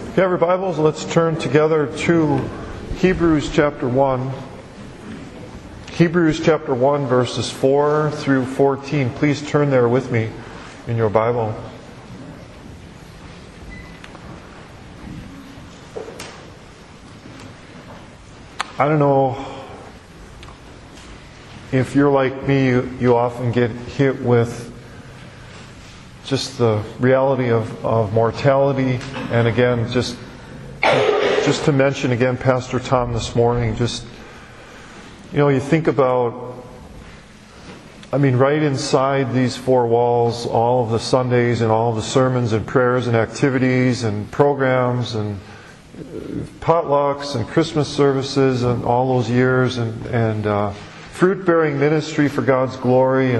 If you have your Bibles, let's turn together to Hebrews chapter 1. Hebrews chapter 1, verses 4 through 14. Please turn there with me in your Bible. I don't know if you're like me, you often get hit with just the reality of mortality. And again, just to mention again, Pastor Tom this morning, you think about, right inside these four walls, all of the Sundays and all of the sermons and prayers and activities and programs and potlucks and Christmas services and all those years and fruit-bearing ministry for God's glory.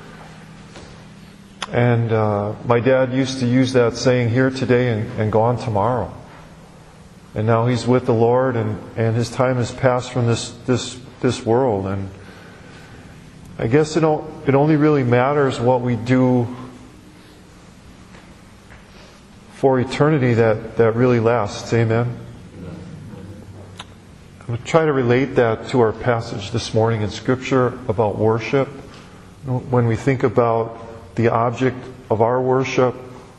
And my dad used to use that saying, here today and gone tomorrow. And now he's with the Lord, and his time has passed from this world. And I guess it only really matters what we do for eternity that really lasts. Amen? I'm going to try to relate that to our passage this morning in Scripture about worship. When we think about the object of our worship,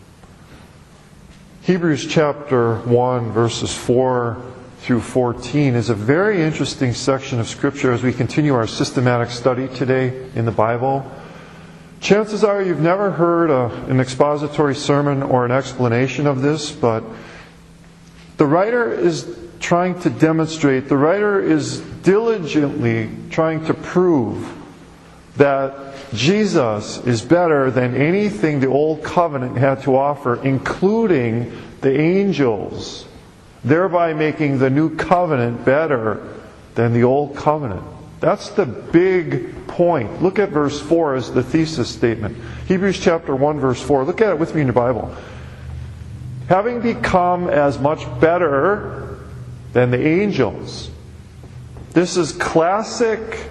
Hebrews chapter 1, verses 4 through 14 is a very interesting section of Scripture as we continue our systematic study today in the Bible. Chances are you've never heard an expository sermon or an explanation of this, but the writer is trying to demonstrate, the writer is diligently trying to prove that Jesus is better than anything the Old Covenant had to offer, including the angels, thereby making the New Covenant better than the Old Covenant. That's the big point. Look at verse 4 as the thesis statement. Hebrews chapter 1, verse 4. Look at it with me in your Bible. Having become as much better than the angels. This is classic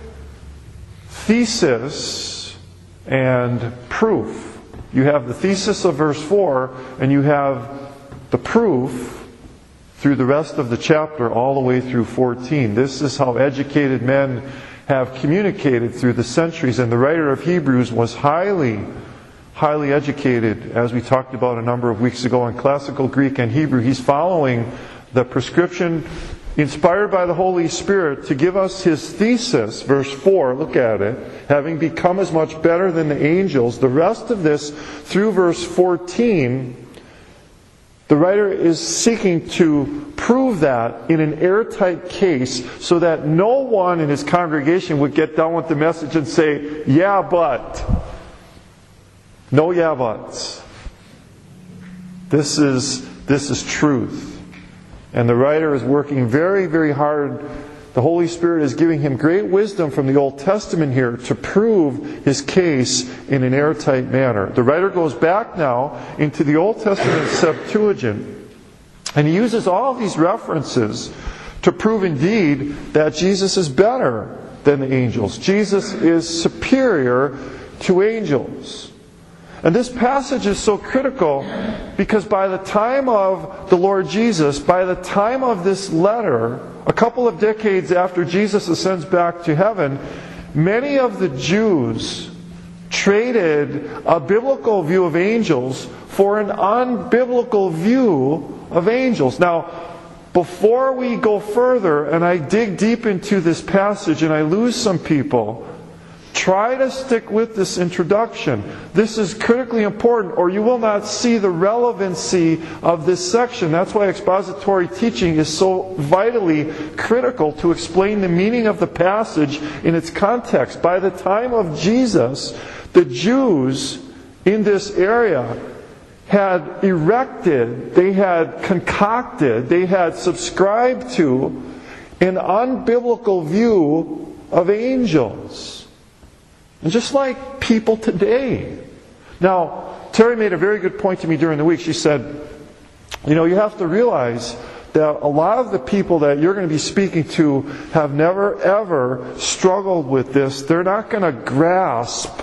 thesis and proof. You have the thesis of verse 4, and you have the proof through the rest of the chapter all the way through 14. This is how educated men have communicated through the centuries, and the writer of Hebrews was highly educated, as we talked about a number of weeks ago, in classical Greek and Hebrew. He's following the prescription inspired by the Holy Spirit to give us his thesis. Verse 4, look at it. Having become as much better than the angels. The rest of this, through verse 14, the writer is seeking to prove that in an airtight case so that no one in his congregation would get done with the message and say, yeah, but. No yeah, buts. This is truth. And the writer is working very, very hard. The Holy Spirit is giving him great wisdom from the Old Testament here to prove his case in an airtight manner. The writer goes back now into the Old Testament Septuagint, and he uses all of these references to prove indeed that Jesus is better than the angels. Jesus is superior to angels. And this passage is so critical because by the time of the Lord Jesus, by the time of this letter, a couple of decades after Jesus ascends back to heaven, many of the Jews traded a biblical view of angels for an unbiblical view of angels. Now, before we go further and I dig deep into this passage and I lose some people, try to stick with this introduction. This is critically important, or you will not see the relevancy of this section. That's why expository teaching is so vitally critical to explain the meaning of the passage in its context. By the time of Jesus, the Jews in this area had erected, they had concocted, they had subscribed to an unbiblical view of angels. And just like people today. Now, Terry made a very good point to me during the week. She said, you have to realize that a lot of the people that you're going to be speaking to have never ever struggled with this. They're not going to grasp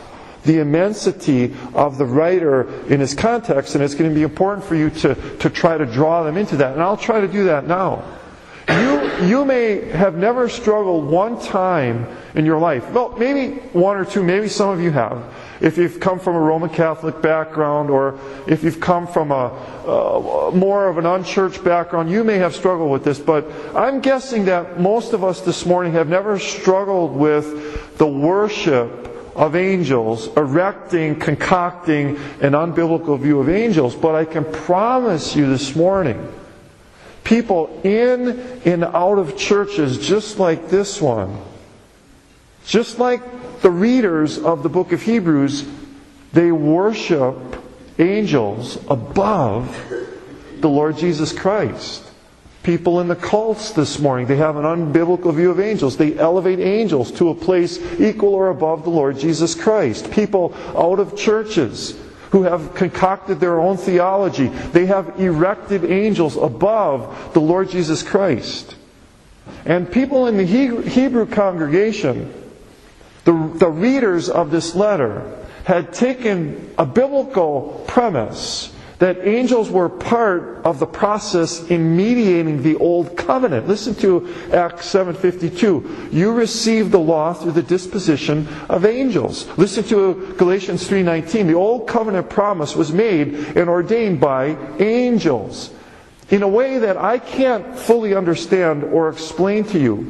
the immensity of the writer in his context, and it's going to be important for you to try to draw them into that. And I'll try to do that now. You may have never struggled one time in your life. Well, maybe one or two, maybe some of you have. If you've come from a Roman Catholic background, or if you've come from a more of an unchurched background, you may have struggled with this. But I'm guessing that most of us this morning have never struggled with the worship of angels, erecting, concocting an unbiblical view of angels. But I can promise you this morning, people in and out of churches just like this one, just like the readers of the book of Hebrews, they worship angels above the Lord Jesus Christ. People in the cults this morning, they have an unbiblical view of angels. They elevate angels to a place equal or above the Lord Jesus Christ. People out of churches who have concocted their own theology, they have erected angels above the Lord Jesus Christ. And people in the Hebrew congregation, the readers of this letter, had taken a biblical premise that angels were part of the process in mediating the Old Covenant. Listen to Acts 7:52. You received the law through the disposition of angels. Listen to Galatians 3:19. The Old Covenant promise was made and ordained by angels. In a way that I can't fully understand or explain to you,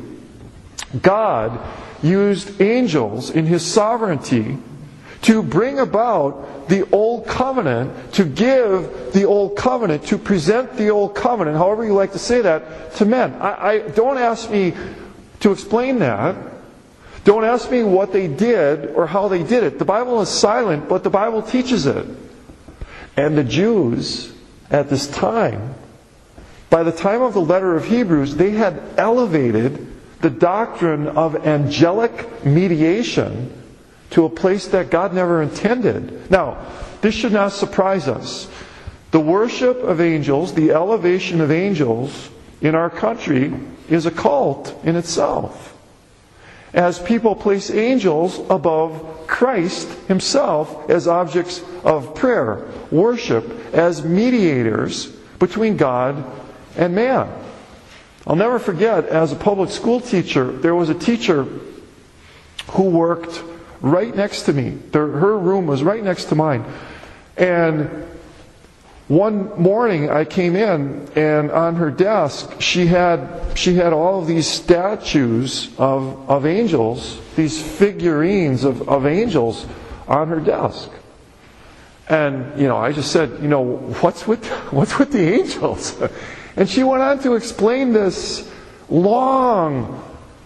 God used angels in His sovereignty to bring about the Old Covenant, to give the Old Covenant, to present the Old Covenant, however you like to say that, to men. I don't ask me to explain that. Don't ask me what they did or how they did it. The Bible is silent, but the Bible teaches it. And the Jews at this time, by the time of the letter of Hebrews, they had elevated the doctrine of angelic mediation to a place that God never intended. Now, this should not surprise us. The worship of angels, the elevation of angels in our country is a cult in itself. As people place angels above Christ Himself as objects of prayer, worship, as mediators between God and man. I'll never forget, as a public school teacher, there was a teacher who worked right next to me. Her room was right next to mine. And one morning I came in, and on her desk she had all of these statues of angels, these figurines of angels on her desk. And I just said, what's with the angels? And she went on to explain this long,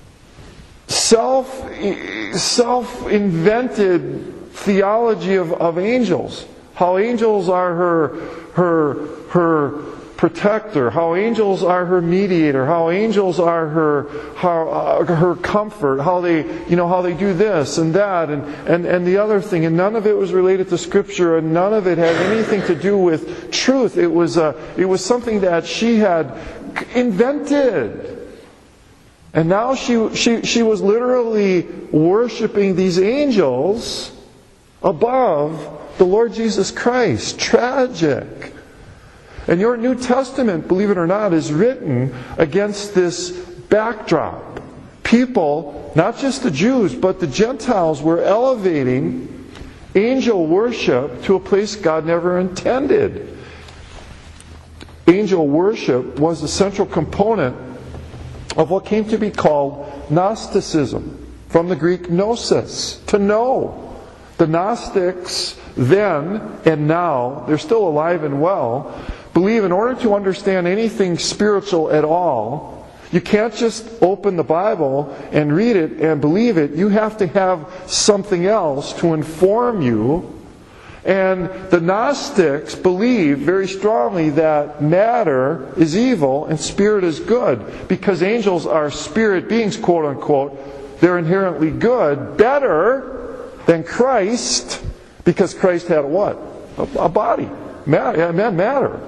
self-invented theology of angels. How angels are her protector. How angels are her mediator. How angels are her comfort. How they do this and that and the other thing. And none of it was related to Scripture, and none of it had anything to do with truth. It was something that she had invented. And now she was literally worshiping these angels above the Lord Jesus Christ. Tragic. And your New Testament, believe it or not, is written against this backdrop. People, not just the Jews, but the Gentiles, were elevating angel worship to a place God never intended. Angel worship was the central component of what came to be called Gnosticism, from the Greek gnosis, to know. The Gnostics then and now, they're still alive and well, believe in order to understand anything spiritual at all, you can't just open the Bible and read it and believe it. You have to have something else to inform you. And the Gnostics believe very strongly that matter is evil and spirit is good. Because angels are spirit beings, quote unquote, they're inherently good, better than Christ, because Christ had a what? A body. Matter.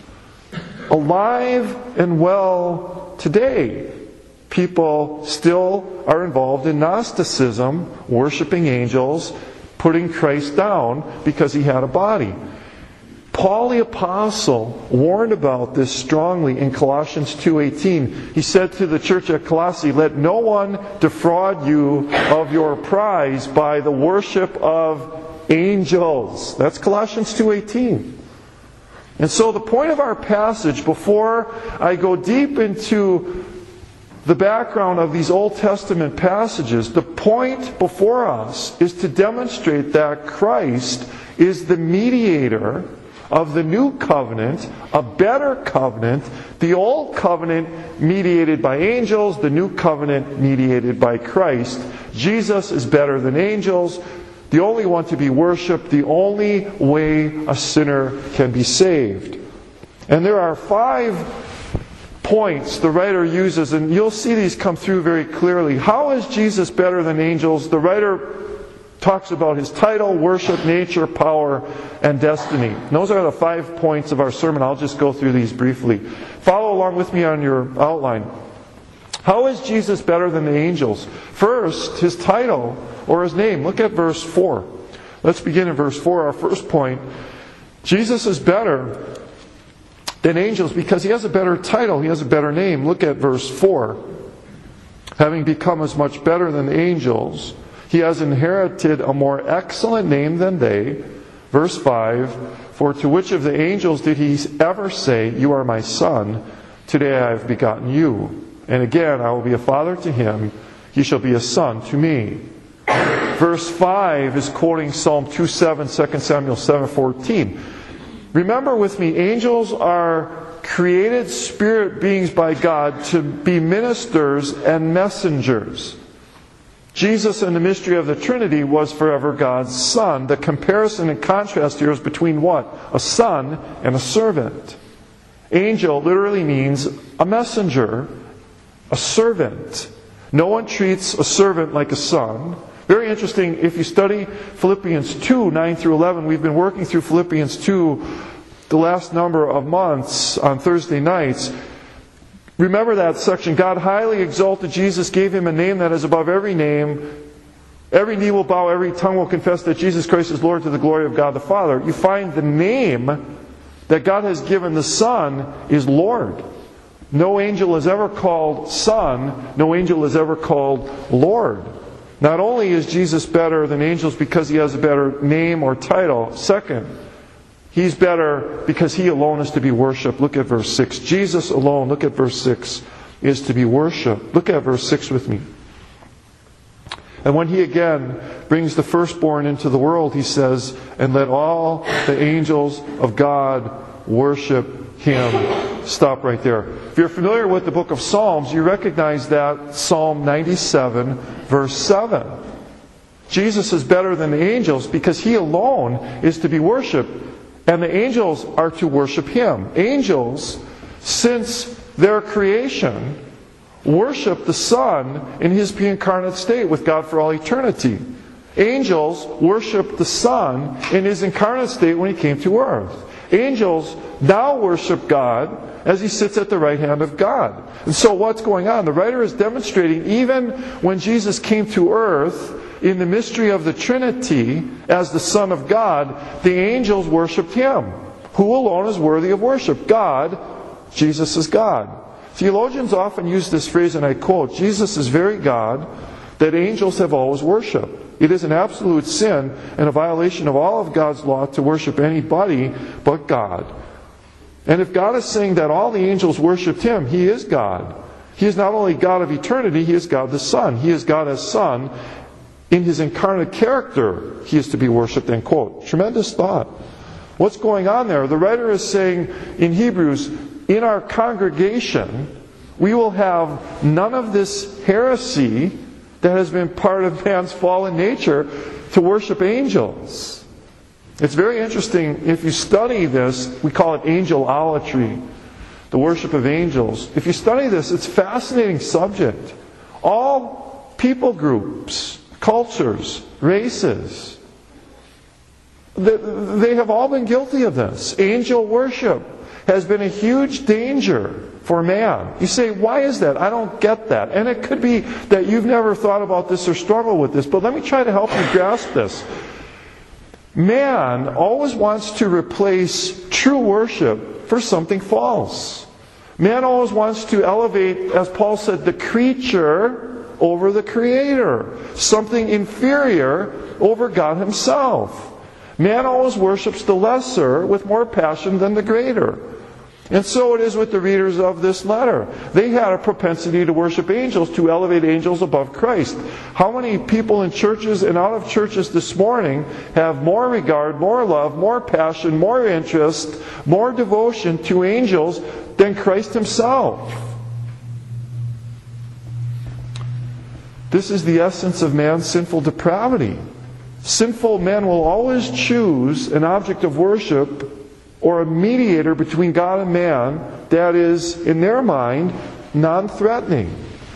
Alive and well today. People still are involved in Gnosticism, worshiping angels, putting Christ down because he had a body. Paul the Apostle warned about this strongly in Colossians 2:18. He said to the church at Colossae, "Let no one defraud you of your prize by the worship of angels." That's Colossians 2:18. And so the point of our passage, before I go deep into the background of these Old Testament passages, the point before us is to demonstrate that Christ is the mediator of the new covenant, a better covenant, the old covenant mediated by angels, the new covenant mediated by Christ. Jesus is better than angels, the only one to be worshipped, the only way a sinner can be saved. And there are 5 points the writer uses, and you'll see these come through very clearly. How is Jesus better than angels? The writer talks about his title, worship, nature, power, and destiny. And those are the 5 points of our sermon. I'll just go through these briefly. Follow along with me on your outline. How is Jesus better than the angels? First, his title or his name. Look at verse 4. Let's begin in verse 4, our first point. Jesus is better than angels because he has a better title, he has a better name. Look at verse 4. Having become as much better than the angels, he has inherited a more excellent name than they. Verse 5, for to which of the angels did he ever say, "You are my son, today I have begotten you"? And again, I will be a father to him, he shall be a son to me. Verse 5 is quoting Psalm 2:7, 2 Samuel 7:14. Remember with me, angels are created spirit beings by God to be ministers and messengers. Jesus in the mystery of the Trinity was forever God's Son. The comparison and contrast here is between what? A son and a servant. Angel literally means a messenger, a servant. No one treats a servant like a son. Very interesting, if you study Philippians 2, 9 through 11, we've been working through Philippians 2 the last number of months on Thursday nights. Remember that section. God highly exalted Jesus, gave him a name that is above every name. Every knee will bow, every tongue will confess that Jesus Christ is Lord to the glory of God the Father. You find the name that God has given the Son is Lord. No angel is ever called Son. No angel is ever called Lord. Not only is Jesus better than angels because he has a better name or title, second, he's better because he alone is to be worshipped. Look at verse 6. Jesus alone, look at verse 6, is to be worshipped. Look at verse 6 with me. And when he again brings the firstborn into the world, he says, "And let all the angels of God worship him." Stop right there. If you're familiar with the book of Psalms, you recognize that Psalm 97, verse 7. Jesus is better than the angels because he alone is to be worshipped. And the angels are to worship him. Angels, since their creation, worship the Son in his pre-incarnate state with God for all eternity. Angels worship the Son in his incarnate state when he came to earth. Angels now worship God as he sits at the right hand of God. And so what's going on? The writer is demonstrating even when Jesus came to earth, in the mystery of the Trinity, as the Son of God, the angels worshipped him. Who alone is worthy of worship? God. Jesus is God. Theologians often use this phrase, and I quote, "Jesus is very God that angels have always worshipped." It is an absolute sin and a violation of all of God's law to worship anybody but God. And if God is saying that all the angels worshipped him, he is God. He is not only God of eternity, he is God the Son. He is God as Son. In his incarnate character, he is to be worshipped, end quote. Tremendous thought. What's going on there? The writer is saying in Hebrews, in our congregation, we will have none of this heresy that has been part of man's fallen nature to worship angels. It's very interesting. If you study this, we call it angelolatry, the worship of angels. If you study this, it's a fascinating subject. All people groups, cultures, races, they have all been guilty of this. Angel worship has been a huge danger for man. You say, why is that? I don't get that. And it could be that you've never thought about this or struggled with this, but let me try to help you grasp this. Man always wants to replace true worship for something false. Man always wants to elevate, as Paul said, the creature over the Creator. Something inferior over God Himself. Man always worships the lesser with more passion than the greater. And so it is with the readers of this letter. They had a propensity to worship angels, to elevate angels above Christ. How many people in churches and out of churches this morning have more regard, more love, more passion, more interest, more devotion to angels than Christ Himself? This is the essence of man's sinful depravity. Sinful men will always choose an object of worship or a mediator between God and man that is, in their mind, non-threatening.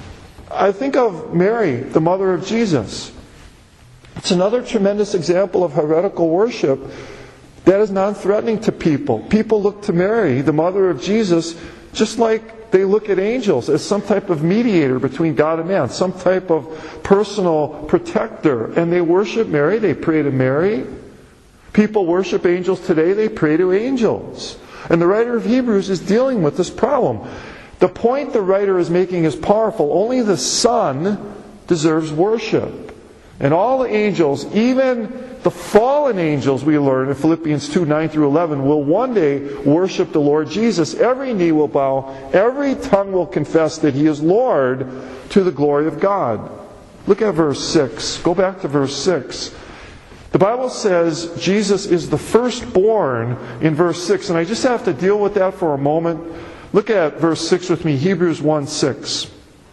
I think of Mary, the mother of Jesus. It's another tremendous example of heretical worship that is non-threatening to people. People look to Mary, the mother of Jesus, just like they look at angels as some type of mediator between God and man, some type of personal protector. And they worship Mary, they pray to Mary. People worship angels today, they pray to angels. And the writer of Hebrews is dealing with this problem. The point the writer is making is powerful. Only the Son deserves worship. And all the angels, even the fallen angels, we learn in Philippians 2, 9 through 11, will one day worship the Lord Jesus. Every knee will bow, every tongue will confess that He is Lord, to the glory of God. Look at verse 6. Go back to verse 6. The Bible says Jesus is the firstborn in verse 6, and I just have to deal with that for a moment. Look at verse 6 with me, Hebrews 1:6.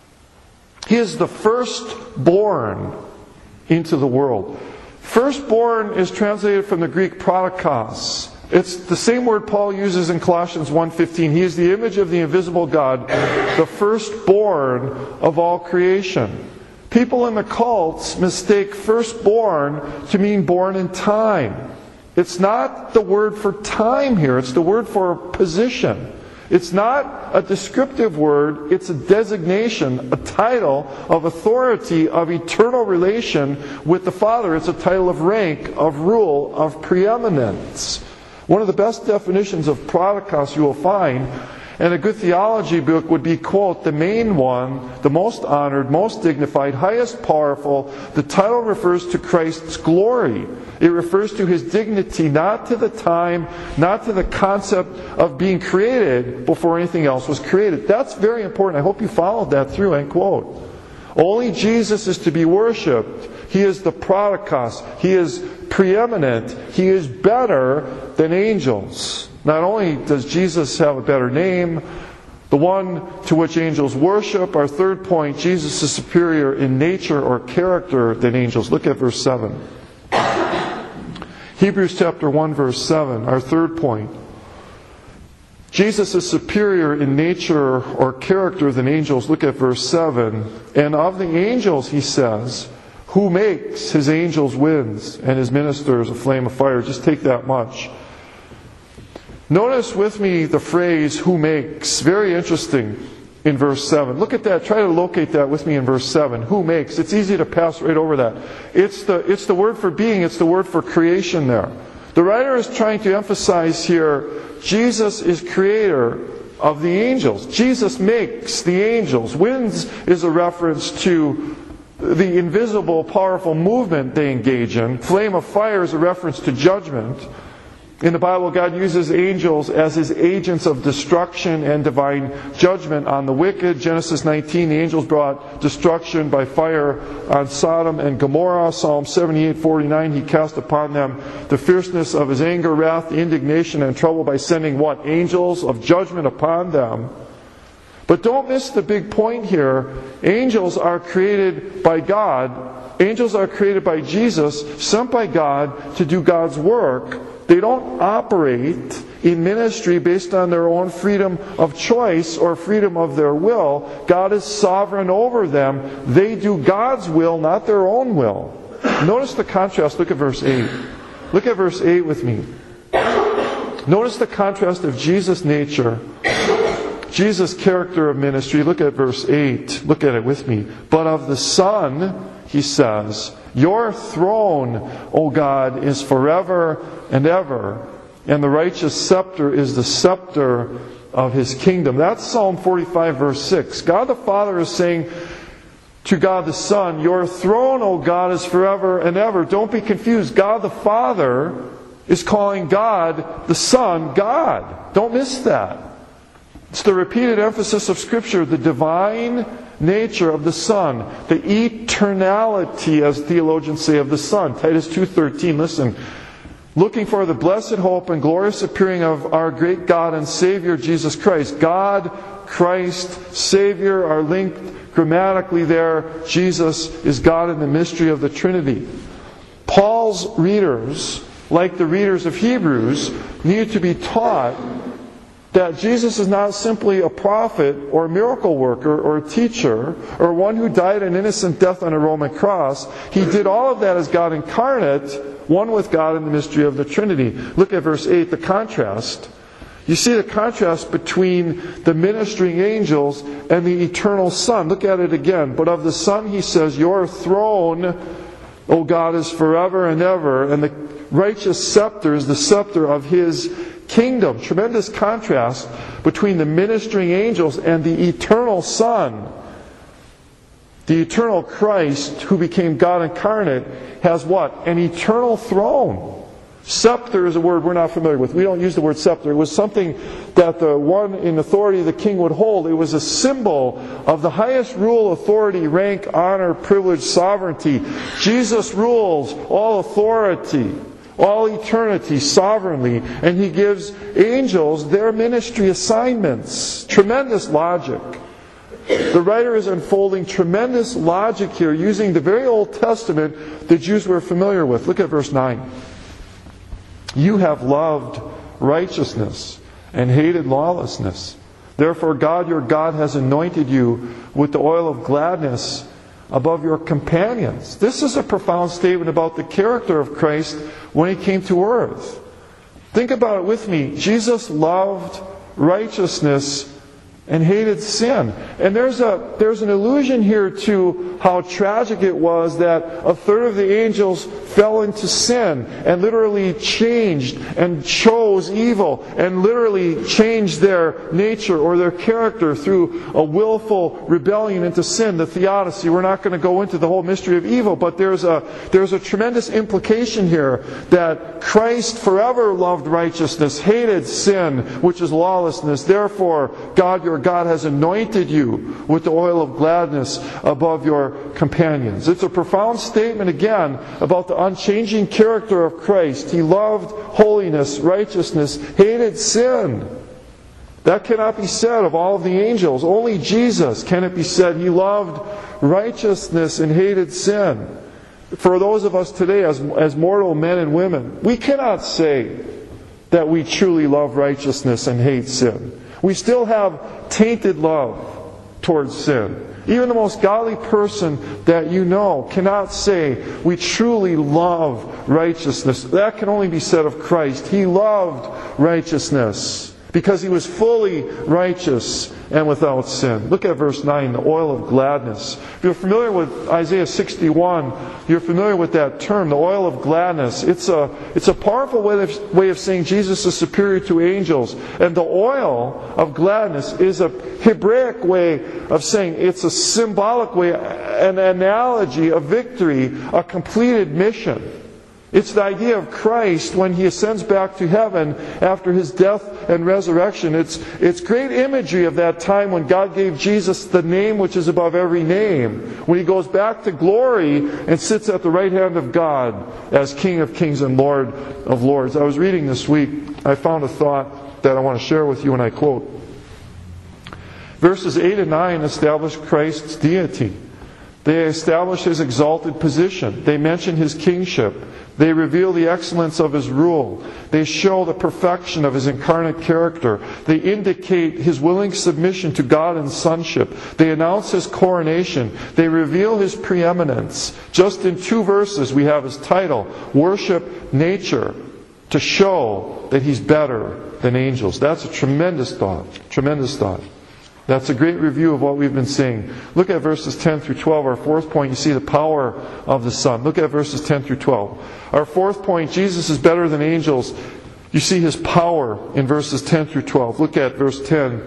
He is the firstborn into the world. Firstborn is translated from the Greek protokos. It's the same word Paul uses in Colossians 1:15. He is the image of the invisible God, the firstborn of all creation. People in the cults mistake firstborn to mean born in time. It's not the word for time here, it's the word for position. It's not a descriptive word, it's a designation, a title of authority, of eternal relation with the Father. It's a title of rank, of rule, of preeminence. One of the best definitions of protokos you will find, and a good theology book would be, quote, the main one, the most honored, most dignified, highest powerful. The title refers to Christ's glory. It refers to His dignity, not to the time, not to the concept of being created before anything else was created. That's very important. I hope you followed that through, end quote. Only Jesus is to be worshipped. He is the protokos. He is preeminent. He is better than angels. Not only does Jesus have a better name, the one to which angels worship. Our third point, Jesus is superior in nature or character than angels. Look at verse 7. Hebrews chapter 1, verse 7, our third point. Jesus is superior in nature or character than angels. Look at verse 7. And of the angels, he says, who makes His angels winds and His ministers a flame of fire. Just take that much. Notice with me the phrase, who makes. Very interesting in verse 7. Look at that. Try to locate that with me in verse 7. Who makes. It's easy to pass right over that. It's the word for being. It's the word for creation there. The writer is trying to emphasize here, Jesus is creator of the angels. Jesus makes the angels. Winds is a reference to the invisible, powerful movement they engage in. Flame of fire is a reference to judgment. In the Bible, God uses angels as His agents of destruction and divine judgment on the wicked. Genesis 19, the angels brought destruction by fire on Sodom and Gomorrah. Psalm 78:49, He cast upon them the fierceness of His anger, wrath, indignation, and trouble by sending what? Angels of judgment upon them. But don't miss the big point here. Angels are created by God. Angels are created by Jesus, sent by God to do God's work. They don't operate in ministry based on their own freedom of choice or freedom of their will. God is sovereign over them. They do God's will, not their own will. Notice the contrast. Look at verse 8. Look at verse 8 with me. Notice the contrast of Jesus' nature Jesus' character of ministry, look at verse 8. Look at it with me. But of the Son, he says, your throne, O God, is forever and ever, and the righteous scepter is the scepter of His kingdom. That's Psalm 45, verse 6. God the Father is saying to God the Son, your throne, O God, is forever and ever. Don't be confused. God the Father is calling God the Son God. Don't miss that. It's the repeated emphasis of Scripture, the divine nature of the Son, the eternality, as theologians say, of the Son. Titus 2:13, listen. Looking for the blessed hope and glorious appearing of our great God and Savior Jesus Christ. God, Christ, Savior are linked grammatically there. Jesus is God in the mystery of the Trinity. Paul's readers, like the readers of Hebrews, need to be taught that Jesus is not simply a prophet or a miracle worker or a teacher or one who died an innocent death on a Roman cross. He did all of that as God incarnate, one with God in the mystery of the Trinity. Look at verse 8, the contrast. You see the contrast between the ministering angels and the eternal Son. Look at it again. But of the Son, he says, your throne, O God, is forever and ever, and the righteous scepter is the scepter of His kingdom. Tremendous contrast between the ministering angels and the eternal Son. The eternal Christ, who became God incarnate, has what? An eternal throne. Scepter is a word we're not familiar with. We don't use the word scepter. It was something that the one in authority, the king, would hold. It was a symbol of the highest rule, authority, rank, honor, privilege, sovereignty. Jesus rules all authority, all eternity, sovereignly, and He gives angels their ministry assignments. Tremendous logic. The writer is unfolding tremendous logic here using the very Old Testament the Jews were familiar with. Look at verse 9. You have loved righteousness and hated lawlessness. Therefore God your God has anointed you with the oil of gladness above your companions. This is a profound statement about the character of Christ when He came to earth. Think about it with me. Jesus loved righteousness and hated sin. And there's an allusion here to how tragic it was that a third of the angels fell into sin and literally changed and chose evil and literally changed their nature or their character through a willful rebellion into sin, the theodicy. We're not going to go into the whole mystery of evil, but there's a tremendous implication here that Christ forever loved righteousness, hated sin, which is lawlessness. Therefore, God your God has anointed you with the oil of gladness above your companions. It's a profound statement again about the unchanging character of Christ. He loved holiness, righteousness, hated sin. That cannot be said of all of the angels. Only Jesus can it be said He loved righteousness and hated sin. For those of us today as mortal men and women, we cannot say that we truly love righteousness and hate sin. We still have tainted love towards sin. Even the most godly person that you know cannot say, we truly love righteousness. That can only be said of Christ. He loved righteousness because He was fully righteous and without sin. Look at verse 9, the oil of gladness. If you're familiar with Isaiah 61, you're familiar with that term, the oil of gladness. It's a powerful way of saying Jesus is superior to angels. And the oil of gladness is a Hebraic way of saying it's a symbolic way, an analogy, a victory, a completed mission. It's the idea of Christ when He ascends back to heaven after His death and resurrection. It's great imagery of that time when God gave Jesus the name which is above every name. When He goes back to glory and sits at the right hand of God as King of Kings and Lord of Lords. I was reading this week. I found a thought that I want to share with you, and I quote. Verses 8 and 9 establish Christ's deity. They establish His exalted position. They mention His kingship. They reveal the excellence of His rule. They show the perfection of His incarnate character. They indicate His willing submission to God and sonship. They announce His coronation. They reveal His preeminence. Just in 2 verses we have His title, Worship Nature, to show that He's better than angels. That's a tremendous thought. Tremendous thought. That's a great review of what we've been seeing. Look at verses 10 through 12. Our fourth point, you see the power of the Son. Look at verses 10 through 12. Our fourth point, Jesus is better than angels. You see His power in verses 10 through 12. Look at verse 10.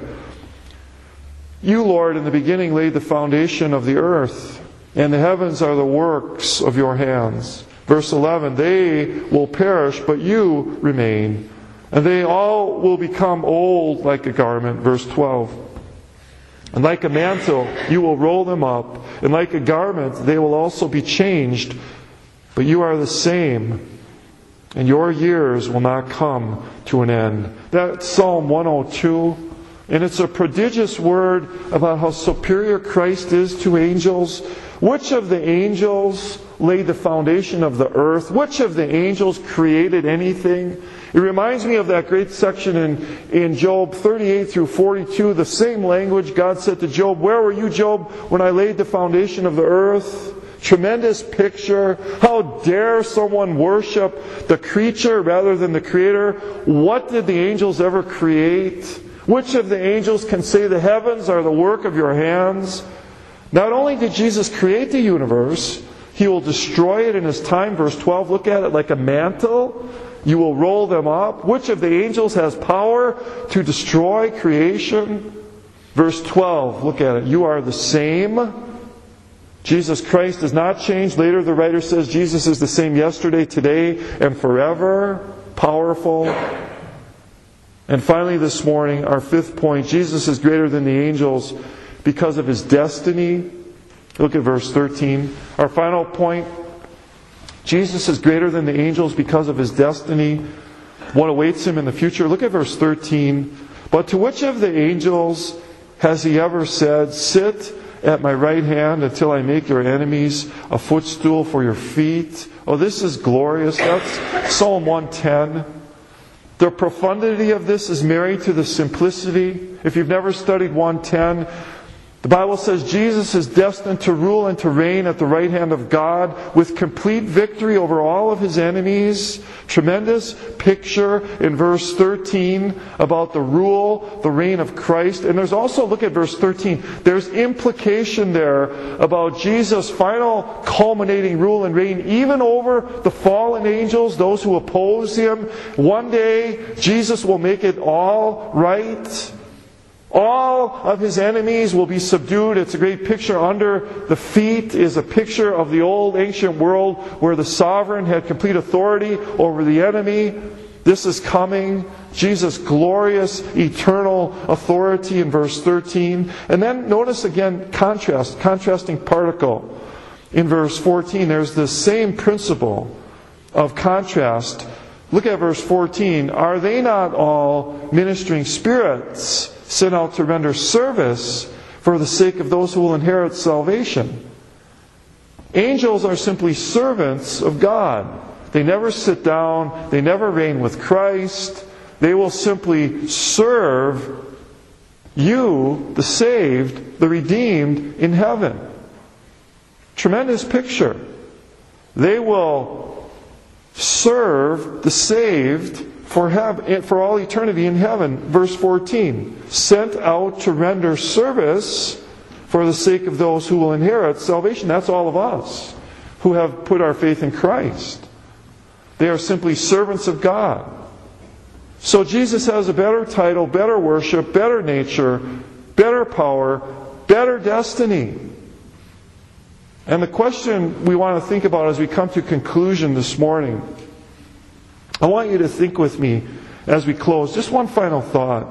You, Lord, in the beginning laid the foundation of the earth, and the heavens are the works of your hands. Verse 11, they will perish, but you remain, and they all will become old like a garment. Verse 12. And like a mantle, you will roll them up, and like a garment, they will also be changed. But you are the same, and your years will not come to an end. That's Psalm 102, and it's a prodigious word about how superior Christ is to angels. Which of the angels laid the foundation of the earth? Which of the angels created anything? It reminds me of that great section in Job 38 through 42, the same language. God said to Job, where were you, Job, when I laid the foundation of the earth? Tremendous picture. How dare someone worship the creature rather than the Creator? What did the angels ever create? Which of the angels can say the heavens are the work of your hands? Not only did Jesus create the universe, He will destroy it in His time. Verse 12, look at it, like a mantle. You will roll them up. Which of the angels has power to destroy creation? Verse 12, look at it. You are the same. Jesus Christ does not change. Later the writer says Jesus is the same yesterday, today, and forever. Powerful. And finally this morning, our fifth point, Jesus is greater than the angels because of His destiny. Look at verse 13. Our final point, Jesus is greater than the angels because of His destiny. What awaits Him in the future? Look at verse 13. But to which of the angels has He ever said, sit at my right hand until I make your enemies a footstool for your feet? Oh, this is glorious. That's Psalm 110. The profundity of this is married to the simplicity. If you've never studied 110, the Bible says Jesus is destined to rule and to reign at the right hand of God with complete victory over all of His enemies. Tremendous picture in verse 13 about the rule, the reign of Christ. And there's also, look at verse 13, there's implication there about Jesus' final culminating rule and reign even over the fallen angels, those who oppose Him. One day, Jesus will make it all right. All of His enemies will be subdued. It's a great picture. Under the feet is a picture of the old ancient world where the sovereign had complete authority over the enemy. This is coming. Jesus' glorious, eternal authority in verse 13. And then notice again contrasting particle. In verse 14, there's the same principle of contrast. Look at verse 14. Are they not all ministering spirits sent out to render service for the sake of those who will inherit salvation? Angels are simply servants of God. They never sit down. They never reign with Christ. They will simply serve you, the saved, the redeemed, in heaven. Tremendous picture. They will serve the saved for all eternity in heaven. Verse 14, sent out to render service for the sake of those who will inherit salvation. That's all of us who have put our faith in Christ. They are simply servants of God. So Jesus has a better title, better worship, better nature, better power, better destiny. And the question we want to think about as we come to conclusion this morning, I want you to think with me as we close. Just one final thought.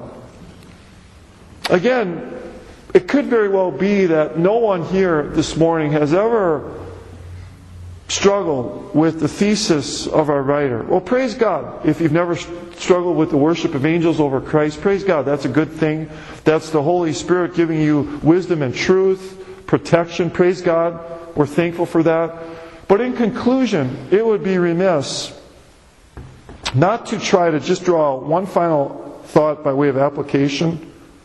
Again, it could very well be that no one here this morning has ever struggled with the thesis of our writer. Well, praise God. If you've never struggled with the worship of angels over Christ, praise God. That's a good thing. That's the Holy Spirit giving you wisdom and truth, protection. Praise God. We're thankful for that. But in conclusion, it would be remiss not to try to just draw one final thought by way of application.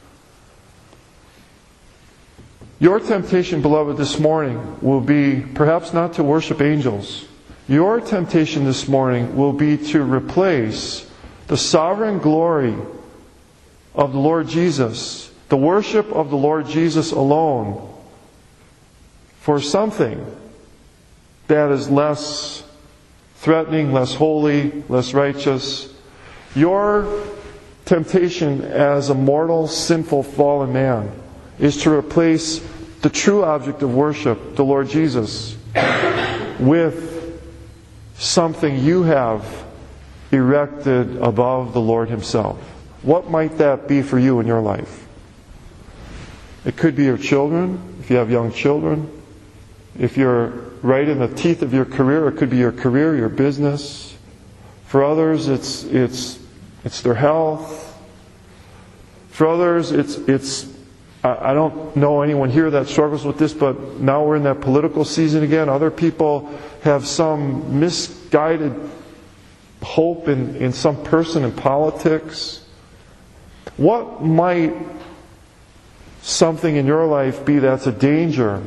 Your temptation, beloved, this morning will be perhaps not to worship angels. Your temptation this morning will be to replace the sovereign glory of the Lord Jesus The worship of the Lord Jesus alone for something that is less threatening, less holy, less righteous. Your temptation as a mortal, sinful, fallen man is to replace the true object of worship, the Lord Jesus, with something you have erected above the Lord Himself. What might that be for you in your life? It could be your children, if you have young children. If you're right in the teeth of your career, it could be your career, your business. For others, it's their health. For others, I don't know anyone here that struggles with this, but now we're in that political season again. Other people have some misguided hope in some person in politics. What might something in your life be that's a danger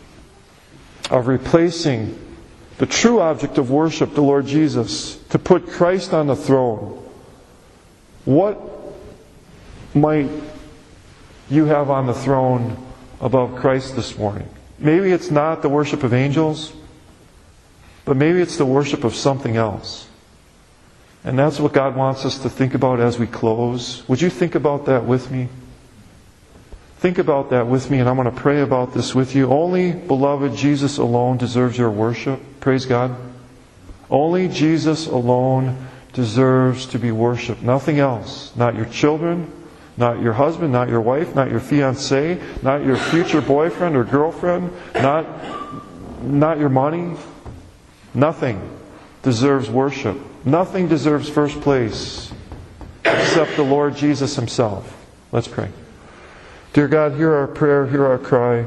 of replacing the true object of worship, the Lord Jesus, to put Christ on the throne? What might you have on the throne above Christ this morning? Maybe it's not the worship of angels, but maybe it's the worship of something else. And that's what God wants us to think about as we close. Would you think about that with me? Think about that with me, and I'm going to pray about this with you. Only, beloved, Jesus alone deserves your worship. Praise God. Only Jesus alone deserves to be worshipped. Nothing else. Not your children, not your husband, not your wife, not your fiancé, not your future boyfriend or girlfriend, not your money. Nothing deserves worship. Nothing deserves first place except the Lord Jesus Himself. Let's pray. Dear God, hear our prayer, hear our cry.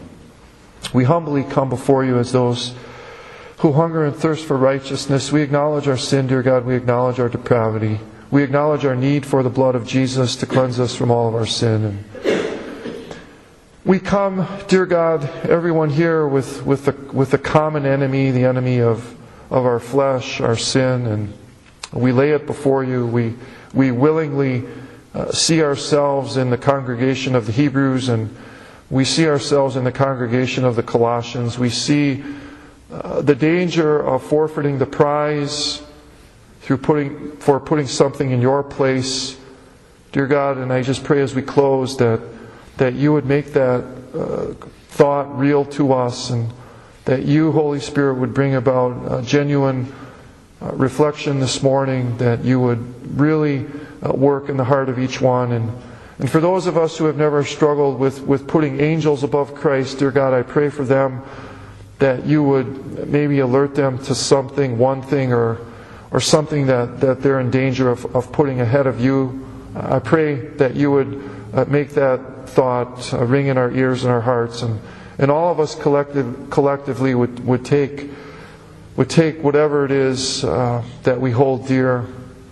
We humbly come before You as those who hunger and thirst for righteousness. We acknowledge our sin, dear God. We acknowledge our depravity. We acknowledge our need for the blood of Jesus to cleanse us from all of our sin. And we come, dear God, everyone here with a common enemy, the enemy of our flesh, our sin, and we lay it before You. We willingly see ourselves in the congregation of the Hebrews, and we see ourselves in the congregation of the Colossians. We see the danger of forfeiting the prize for putting something in Your place, dear God. And I just pray as we close that You would make that thought real to us, and that You, Holy Spirit, would bring about genuine reflection this morning, that You would really work in the heart of each one. And for those of us who have never struggled with putting angels above Christ, dear God, I pray for them that You would maybe alert them to something, one thing, or something that they're in danger of putting ahead of You. I pray that You would make that thought ring in our ears and our hearts, and all of us collectively would take whatever it is that we hold dear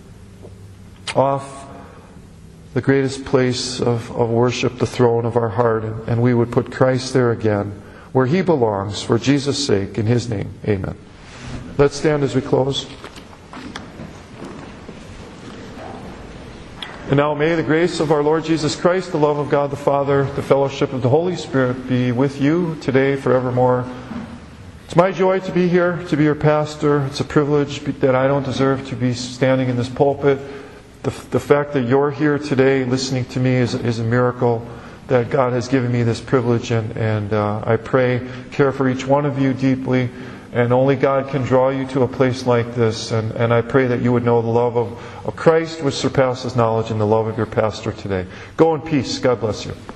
off the greatest place of worship, the throne of our heart, and we would put Christ there again, where He belongs, for Jesus' sake, in His name. Amen. Let's stand as we close. And now may the grace of our Lord Jesus Christ, the love of God the Father, the fellowship of the Holy Spirit be with you today, forevermore. It's my joy to be here, to be your pastor. It's a privilege that I don't deserve to be standing in this pulpit. The fact that you're here today listening to me is a miracle that God has given me this privilege, and I pray, care for each one of you deeply, and only God can draw you to a place like this, and I pray that you would know the love of Christ which surpasses knowledge, and the love of your pastor today. Go in peace. God bless you.